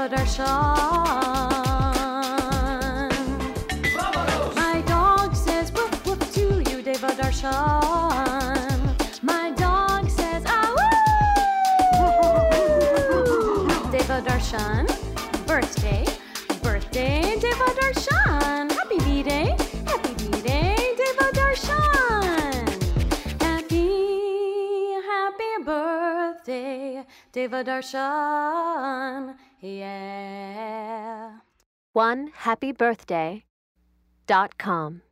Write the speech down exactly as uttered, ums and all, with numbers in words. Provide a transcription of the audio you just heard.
Devadarshan. My dog says woof woof to you, Devadarshan. My dog says ah woo. Devadarshan, birthday, birthday, Devadarshan. Happy B-Day, happy B-Day, Devadarshan. Happy, happy birthday, Devadarshan. Yeah. one happy birthday dot com